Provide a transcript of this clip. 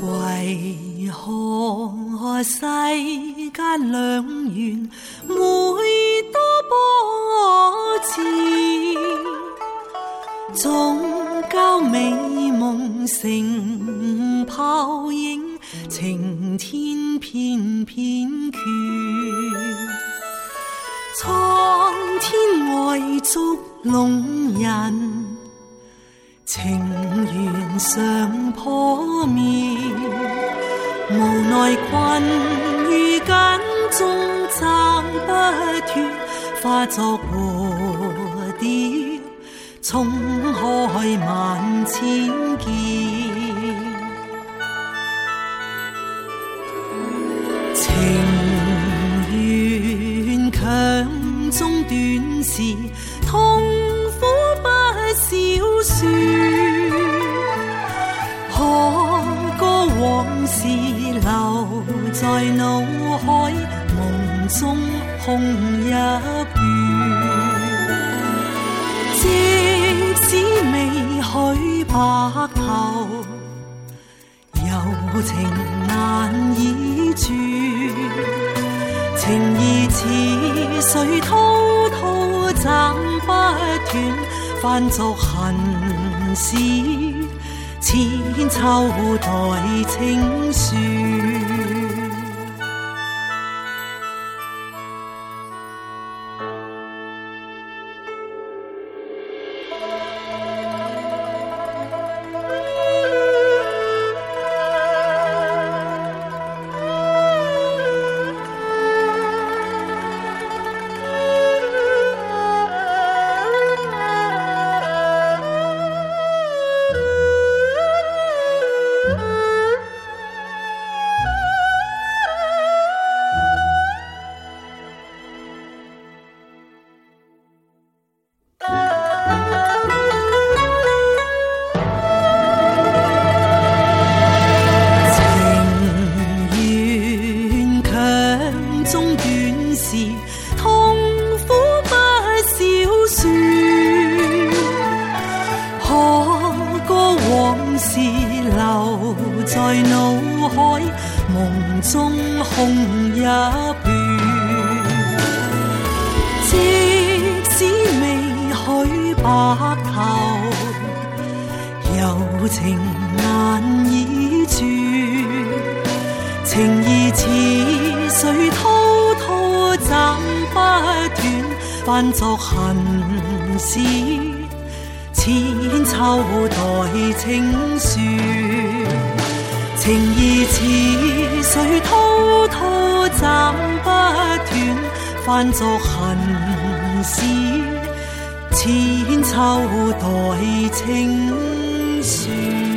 為何世間良緣每多波折，總教美夢成泡影，情天偏偏缺。蒼天外捉弄人，情緣尚破滅，無奈困於間中掙不脫，化作蝴蝶衝開萬千劫。情緣強中短時，痛苦不消說，可歌往事留在腦海，夢中空一片。即使未許白頭，柔情難以絕，情義似水滔滔斬不斷，翻作恨事，千秋代情書。翻作恨事，千秋代情書。情義似水滔滔斬不斷，翻作恨事，千秋代情書。